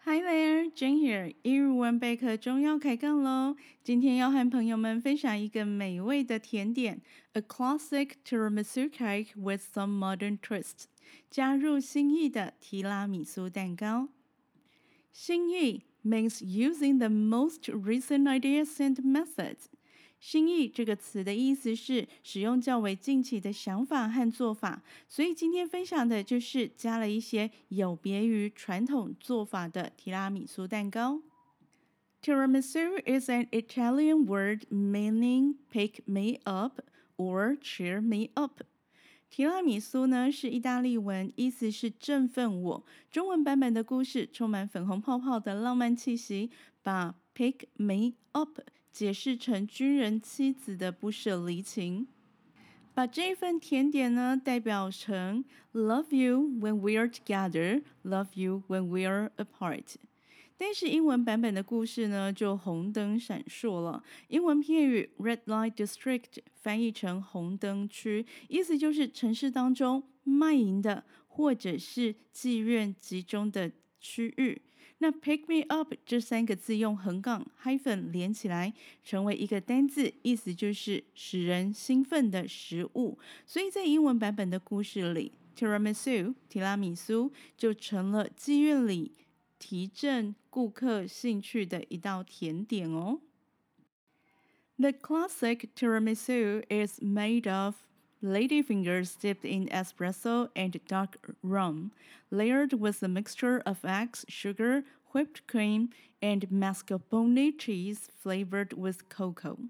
Hi there, Jane here. 英语文备课中要开杠喽！今天要和朋友们分享一个美味的甜点 ，a classic tiramisu cake with some modern twist， 加入新意的提拉米苏蛋糕。新意 means using the most recent ideas and methods。新意这个词的意思是使用较为近期的想法和做法，所以今天分享的就是加了一些有别于传统做法的提拉米苏蛋糕。Tiramisu is an Italian word meaning pick me up or cheer me up。提拉米苏呢是意大利文，意思是振奋我。中文版本的故事充满粉红泡泡的浪漫气息，把 pick me up 解释成军人妻子的不舍离情。把这一份甜点呢代表成 love you when we are together, love you when we are apart。但是英文版本的故事呢，就红灯闪烁了。英文片语 Red Light District 翻译成红灯区，意思就是城市当中卖淫的或者是妓院集中的区域。那 pick me up 这三个字用横杠 hyphen 连起来，成为一个单字，意思就是使人兴奋的食物。所以在英文版本的故事里，Tiramisu 提拉米苏就成了妓院里提振顾客兴趣的一道甜点哦。The classic tiramisu is made of ladyfingers dipped in espresso and dark rum, layered with a mixture of eggs, sugar, whipped cream, and mascarpone cheese flavored with cocoa.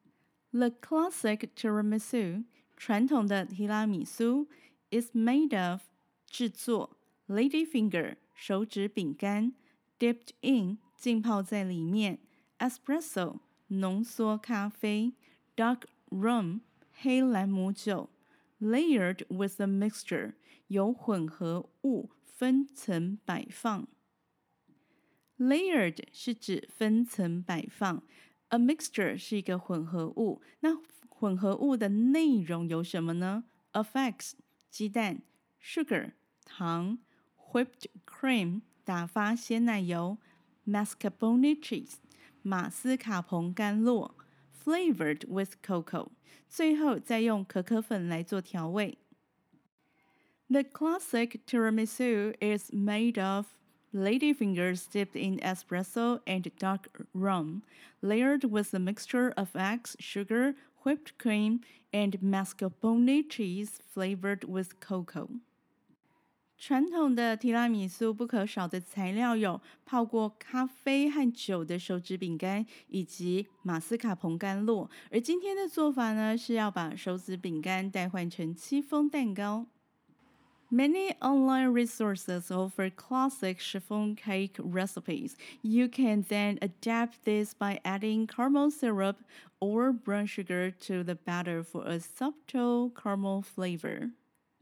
The classic tiramisu 传统的提拉米苏 is made of 制作 ladyfinger 手指饼干 dipped in 浸泡在里面 espresso 浓缩咖啡 dark rum 黑兰姆酒 layered with a mixture 由混合物分层摆放。Layered 是指分层摆放 ，a mixture 是一个混合物。那混合物的内容有什么呢 ？of eggs 鸡蛋 ，sugar 糖 ，whipped cream 打发鲜奶油 ，mascarpone cheese 马斯卡彭干酪 ，flavored with cocoa， 最后再用可可粉来做调味。The classic tiramisu is made of ladyfingers dipped in espresso and dark rum, layered with a mixture of eggs, sugar, whipped cream, and mascarpone cheese flavored with cocoa. 传统的提拉米苏不可少的材料有泡过咖啡和酒的手指饼干，以及马斯卡彭干酪。而今天的做法呢，是要把手指饼干代换成戚风蛋糕。Many online resources offer classic chiffon cake recipes. You can then adapt this by adding caramel syrup or brown sugar to the batter for a subtle caramel flavor.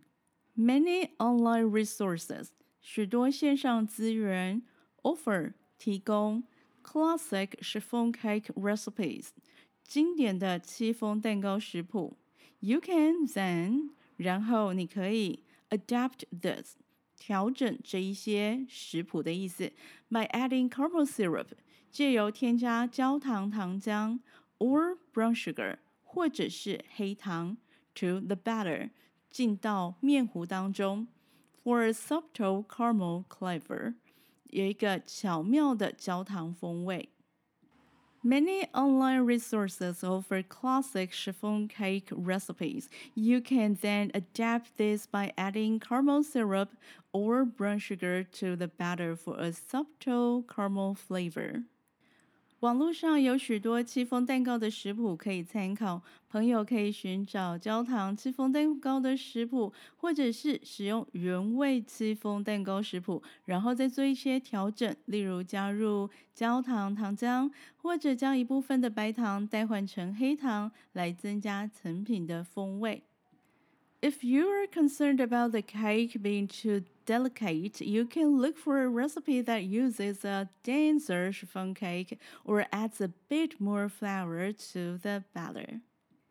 Many online resources 许多线上资源 offer 提供 classic chiffon cake recipes 经典的戚风蛋糕食谱。You can then 然后你可以adapt this 调整这一些食谱的意思 by adding caramel syrup 借由添加焦糖糖浆 or brown sugar 或者是黑糖 to the batter 进到面糊当中 for a subtle caramel flavor 有一个巧妙的焦糖风味。Many online resources offer classic chiffon cake recipes. You can then adapt this by adding caramel syrup or brown sugar to the batter for a subtle caramel flavor. 网络上有许多戚风蛋糕的食谱可以参考，朋友可以寻找焦糖戚风蛋糕的食谱，或者是使用原味戚风蛋糕食谱，然后再做一些调整，例如加入焦糖糖浆，或者将一部分的白糖代换成黑糖，来增加层品的风味。If you are concerned about the cake being too delicate, you can look for a recipe that uses a denser chiffon cake or adds a bit more flour to the batter.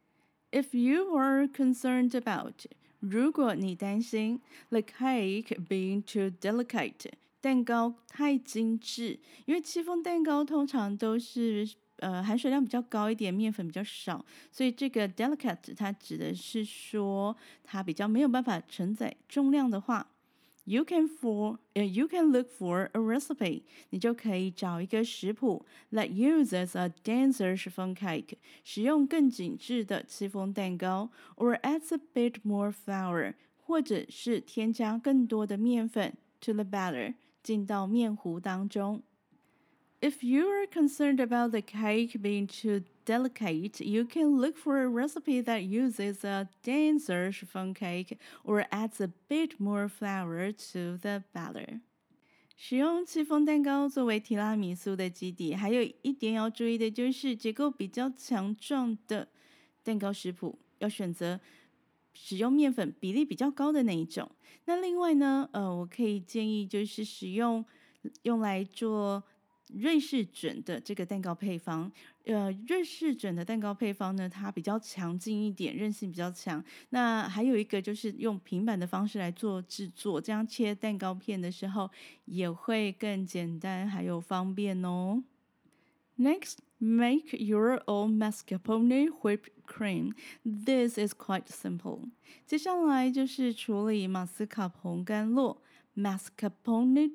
If you are concerned about, 如果你担心 the cake being too delicate, 蛋糕太精致，因为戚风蛋糕通常都是含水量比较高一点，面粉比较少，所以这个 delicate 它指的是说它比较没有办法承载重量的话。You can look for a recipe， 你就可以找一个食谱 that uses a denser chiffon cake， 使用更紧致的戚风蛋糕 ，or adds a bit more flour， 或者是添加更多的面粉 to the batter， 进到面糊当中。If you are concerned about the cake being too delicate, you can look for a recipe that uses a denser chiffon cake or adds a bit more flour to the batter. 使用戚风蛋糕作为提拉米苏的基底，还有一点要注意的就是结构比较强壮的蛋糕食谱要选择使用面粉比例比较高的那一种。那另外呢，我可以建议就是使用来做瑞士卷的这个蛋糕配方，瑞士卷的蛋糕配方呢，它比较强劲一点，韧性比较强。那还有一个就是用平板的方式来做制作，这样切蛋糕片的时候也会更简单，还有方便哦。Next, make your own mascarpone whipped cream. This is quite simple. 接下来就是处理马斯卡彭干酪 mascarpone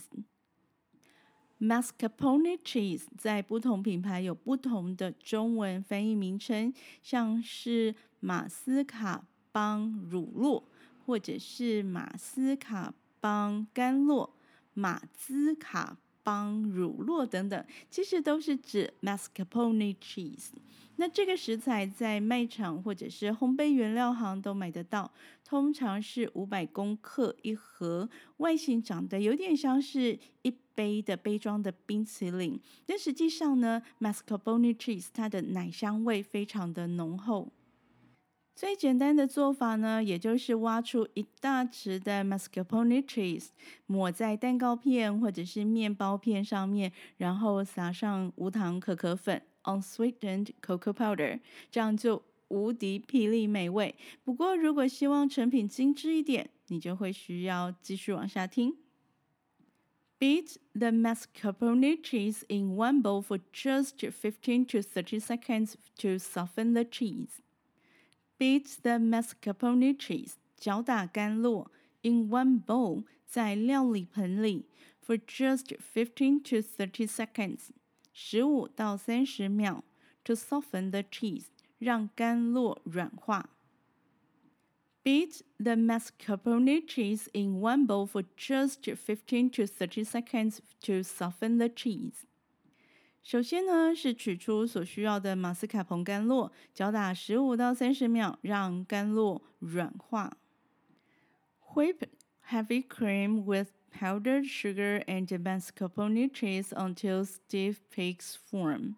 cheese。Mascarpone cheese 在不同品牌有不同的中文翻译名称，像是马斯卡邦乳酪，或者是马斯卡邦干酪、马兹卡邦乳酪等等，其实都是指 mascarpone cheese。那这个食材在卖场或者是烘焙原料行都买得到，通常是500公克一盒，外形长得有点像是一杯的杯装的冰淇淋，但实际上呢 mascarpone cheese 它的奶香味非常的浓厚。最简单的做法呢，也就是挖出一大匙的 mascarpone cheese， 抹在蛋糕片或者是面包片上面，然后撒上无糖可可粉 unsweetened cocoa powder， 这样就无敌霹雳美味。不过如果希望成品精致一点，你就会需要继续往下听。Beat the mascarpone cheese in one bowl for just 15 to 30 seconds to soften the cheese.Beat the mascarpone cheese， 搅打干酪 in one bowl， 在料理盆里 for just 15 to 30 seconds， 15到30秒 to soften the cheese， 让干酪软化。Beat the mascarpone cheese in one bowl for just 15 to 30 seconds to soften the cheese.首先呢，是取出所需要的马斯卡彭干酪，搅打15到30秒，让干酪软化。Whip heavy cream with powdered sugar and mascarpone cheese until stiff peaks form.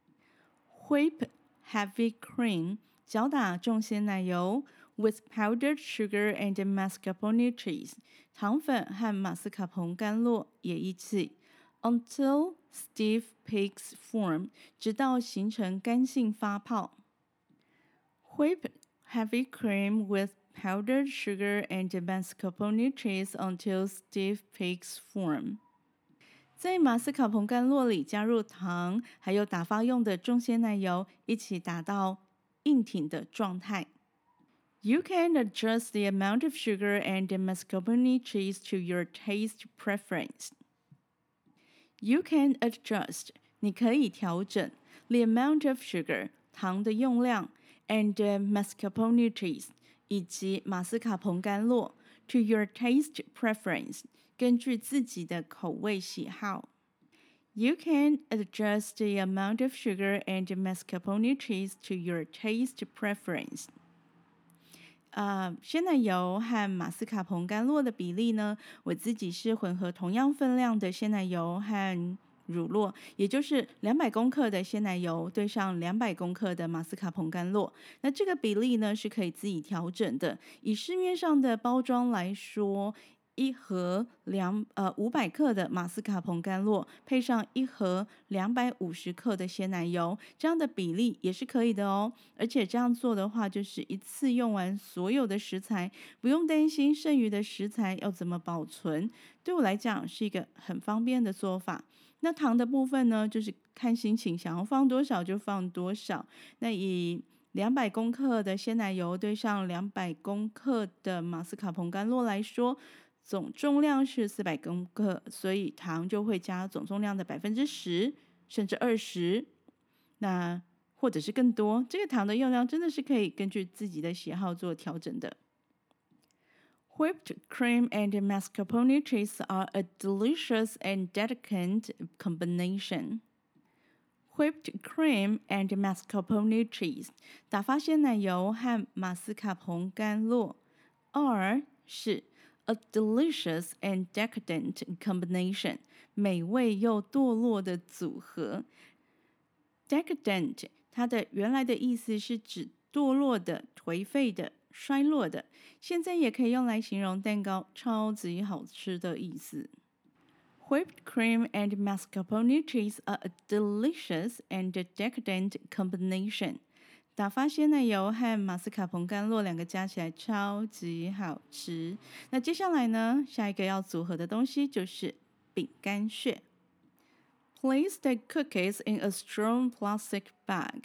Whip heavy cream， 搅打重鲜奶油 with powdered sugar and mascarpone cheese， 糖粉和马斯卡彭干酪也一起。Until stiff peaks form， 直到形成干性发泡。Whip heavy cream with powdered sugar and mascarpone cheese until stiff peaks form。在马斯卡彭干酪里加入糖，还有打发用的重鲜奶油，一起打到硬挺的状态。You can adjust the amount of sugar and mascarpone cheese to your taste preference.You can adjust， 你可以调整 the amount of sugar， 糖的用量 and mascarpone cheese， 以及马斯卡彭干酪 to your taste preference， 根据自己的口味喜好。You can adjust the amount of sugar and mascarpone cheese to your taste preference.鲜奶油和马斯卡彭干酪的比例呢，我自己是混合同样分量的鲜奶油和乳酪，也就是200公克的鲜奶油对上200公克的马斯卡彭干酪。那这个比例呢是可以自己调整的。以市面上的包装来说， 1盒500克的马斯卡彭甘露，配上1盒250克的鲜奶油，这样的比例也是可以的哦。而且这样做的话，就是一次用完所有的食材，不用担心剩余的食材要怎么保存。对我来讲是一个很方便的做法。那糖的部分呢，就是看心情，想要放多少就放多少。那以200公克的鲜奶油兑上200公克的马斯卡彭甘露来说，总重量是400公克，所以糖就会加总重量的10%甚至20%，那或者是更多。这个糖的用量真的是可以根据自己的喜好做调整的。Whipped cream and mascarpone cheese are a delicious and decadent combination. Whipped cream and mascarpone cheese 打发鲜奶油和马斯卡彭甘露 are 是 a delicious and decadent combination 美味又堕落的组合。Decadent 它的原来的意思是指堕落的、颓废的、衰落的，现在也可以用来形容蛋糕超级好吃的意思。Whipped cream and mascarpone cheese are a delicious and decadent combination. 打发鲜奶油和马斯卡彭甘露2个加起来超级好吃。那接下来呢，下一个要组合的东西就是饼干屑。Place the cookies in a strong plastic bag.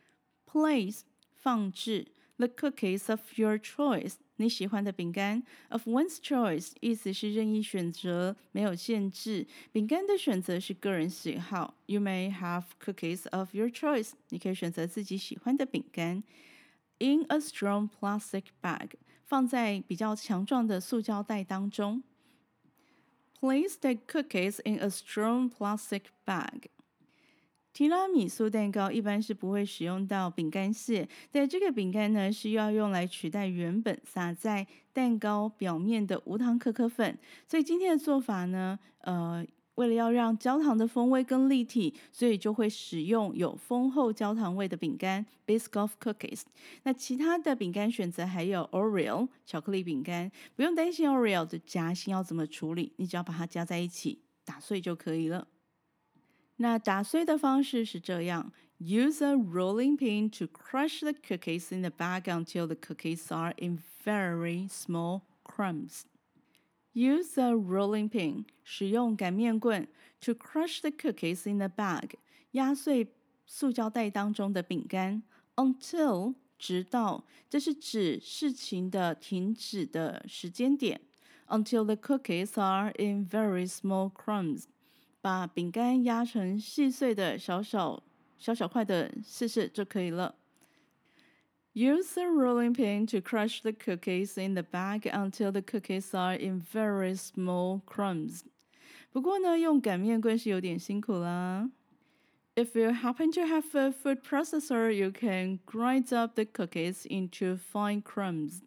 Place 放置 the cookies of your choice 你喜欢的饼干 of one's choice 意思是任意选择，没有限制。饼干的选择是个人喜好。You may have cookies of your choice 你可以选择自己喜欢的饼干。In a strong plastic bag 放在比较强壮的塑胶袋当中。Place the cookies in a strong plastic bag. 提拉米苏蛋糕一般是不会使用到饼干屑，但这个饼干呢是要用来取代原本撒在蛋糕表面的无糖可可粉。所以今天的做法呢，为了要让焦糖的风味更立体，所以就会使用有丰厚焦糖味的饼干 Biscoff Cookies。那其他的饼干选择还有 Oreo 巧克力饼干，不用担心 Oreo 的夹心要怎么处理，你只要把它夹在一起打碎就可以了。那打碎的方式是这样 ：Use a rolling pin to crush the cookies in the bag until the cookies are in very small crumbs. Use a rolling pin 使用擀面棍 to crush the cookies in the bag 压碎塑胶袋当中的饼干 until 直到这是指事情的停止的时间点 until the cookies are in very small crumbs 把饼干压成细碎的小块的试就可以了。Use a rolling pin to crush the cookies in the bag until the cookies are in very small crumbs. 不过呢，用擀面棍是有点辛苦啦。If you happen to have a food processor, you can grind up the cookies into fine crumbs.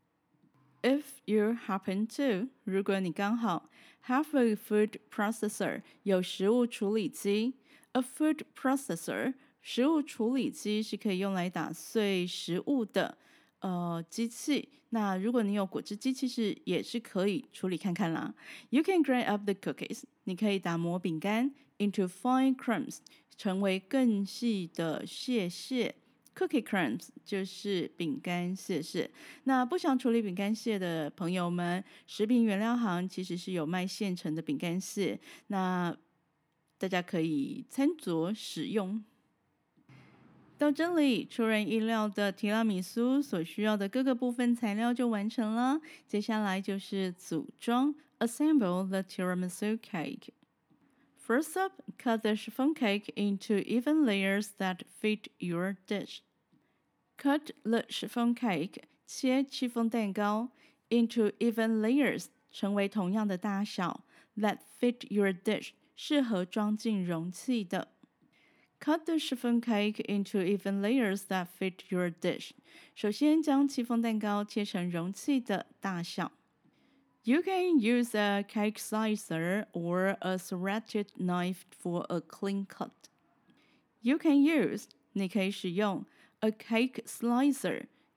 If you happen to, 如果你刚好 have a food processor, 有食物处理机 A food processor, 食物处理机是可以用来打碎食物的机器。那如果你有果汁机，其实也是可以处理看看啦。You can grind up the cookies, 你可以打磨饼干 into fine crumbs, 成为更细的屑。Cookie crumbs 就是饼干屑。那不想处理饼干屑的朋友们，食品原料行其实是有卖现成的饼干屑，那大家可以参酌使用。到这里，出人意料的提拉米苏所需要的各个部分材料就完成了。接下来就是组装 ，assemble the tiramisu cake。First up, cut the chiffon cake into even layers that fit your dish. Cut the chiffon cake, 切戚风蛋糕 into even layers, 成为同样的大小 that fit your dish, 适合装进容器的。Cut the chiffon cake into even layers that fit your dish. 首先将戚风蛋糕切成容器的大小。You can use a cake slicer or a serrated knife for a clean cut. You can use 你可以使用 a cake slicer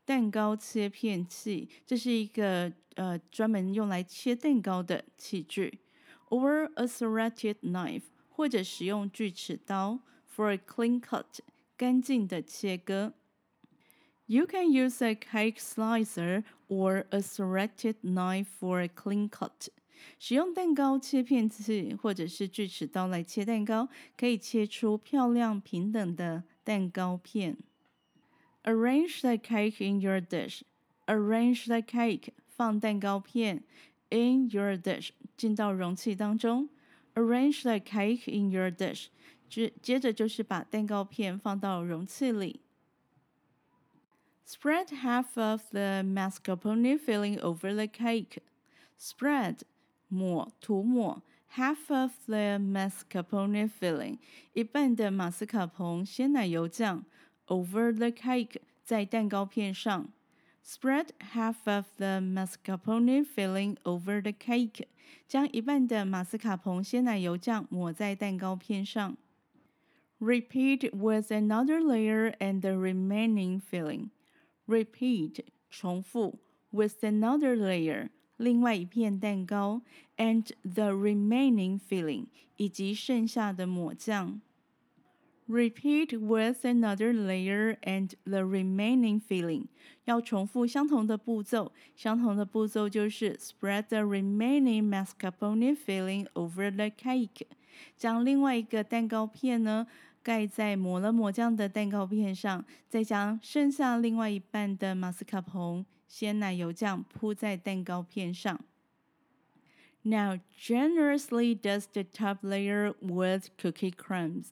蛋糕切片器，这是一个专门用来切蛋糕的器具。Or a serrated knife， 或者使用锯齿刀 for a clean cut， 干净的切割。You can use a cake slicer or a serrated knife for a clean cut。使用蛋糕切片器或者是锯齿刀来切蛋糕，可以切出漂亮平等的蛋糕片。Arrange the cake in your dish. Arrange the cake， 放蛋糕片 in your dish， 进到容器当中。Arrange the cake in your dish， 接着就是把蛋糕片放到容器里。Spread half of the mascarpone filling over the cake. Spread 涂抹 half of the mascarpone filling 一半的马斯卡彭鲜奶油酱 over the cake 在蛋糕片上。Spread half of the mascarpone filling over the cake 将一半的马斯卡彭鲜奶油酱抹在蛋糕片上。Repeat with another layer and the remaining filling. Repeat 重复 with another layer 另外一片蛋糕 and the remaining filling 以及剩下的抹酱。Repeat with another layer and the remaining filling 要重复相同的步骤，相同的步骤就是 spread the remaining mascarpone filling over the cake 将另外一个蛋糕片呢盖在抹了抹酱的蛋糕片上，再将剩下另外一半的马斯卡彭鲜奶油酱铺在蛋糕片上。Now generously dust the top layer with cookie crumbs.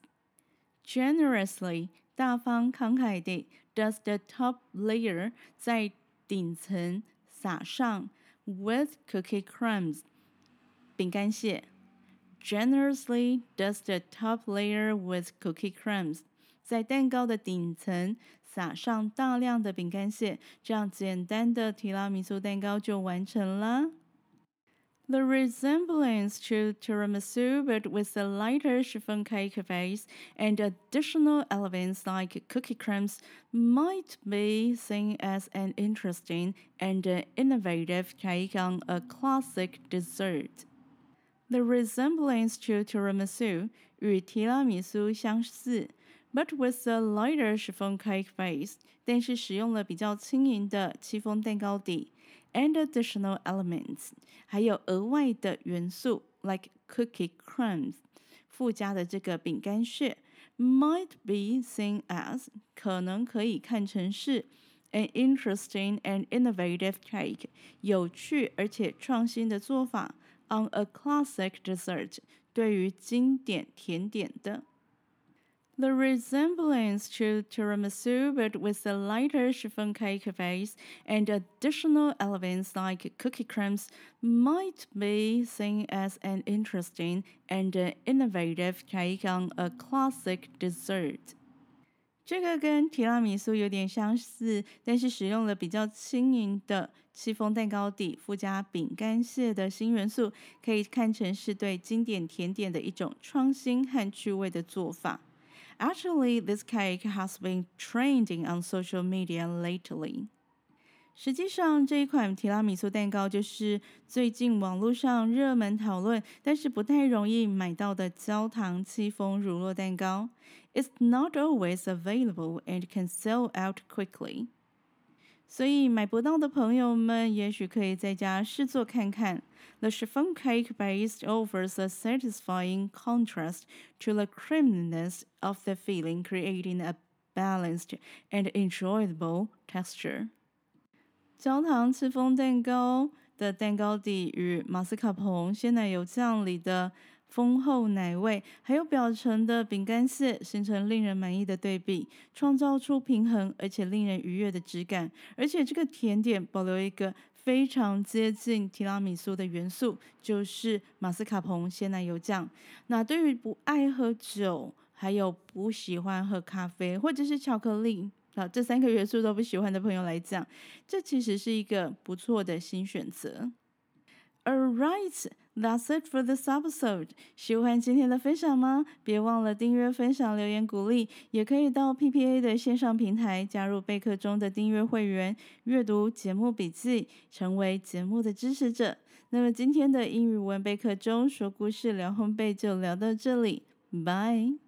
Generously 大方慷慨地 dust the top layer 在顶层撒上 with cookie crumbs 饼干屑。Generously dust the top layer with cookie crumbs 在蛋糕的顶层撒上大量的饼干屑，这样简单的提拉米苏蛋糕就完成了。The resemblance to tiramisu but with a lighter chiffon cake base and additional elements like cookie crumbs might be seen as an interesting and innovative take on a classic dessert. The resemblance to tiramisu 与提拉米苏相似 but with a lighter chiffon cake base 但是使用了比较轻盈的戚风蛋糕底 and additional elements 还有额外的元素 like cookie crumbs 附加的这个饼干屑 might be seen as 可能可以看成是 an interesting and innovative take 有趣而且创新的做法on a classic dessert 对于经典甜点的。The resemblance to tiramisu but with a lighter chiffon cake base and additional elements like cookie crumbs might be seen as an interesting and innovative take on a classic dessert. 这个跟提拉米苏有点相似，但是使用了比较轻盈的戚风蛋糕底，附加饼干屑的新元素，可以看成是对经典甜点的一种创新和趣味的做法。Actually, this cake has been trending on social media lately. 实际上，这一款提拉米苏蛋糕就是最近网络上热门讨论，但是不太容易买到的焦糖戚风乳酪蛋糕。It's not always available and can sell out quickly. 所以买不到的朋友们，也许可以在家试做看看。The chiffon cake base offers a satisfying contrast to the creaminess of the filling, creating a balanced and enjoyable texture. 焦糖戚风蛋糕的蛋糕底与马斯卡彭鲜奶油酱里的丰厚奶味，还有表层的饼干屑，形成令人满意的对比，创造出平衡而且令人愉悦的质感。而且这个甜点保留一个非常接近提拉米苏的元素，就是马斯卡彭鲜奶油酱。那对于不爱喝酒，还有不喜欢喝咖啡或者是巧克力，这3个元素都不喜欢的朋友来讲，这其实是一个不错的新选择。 Alright, that's it for this episode. 喜欢今天的分享吗？别忘了订阅、分享、留言鼓励，也可以到 PPA 的线上平台加入备课中的订阅会员，阅读节目笔记，成为节目的支持者。那么今天的英语文备课中说故事聊烘焙就聊到这里，拜。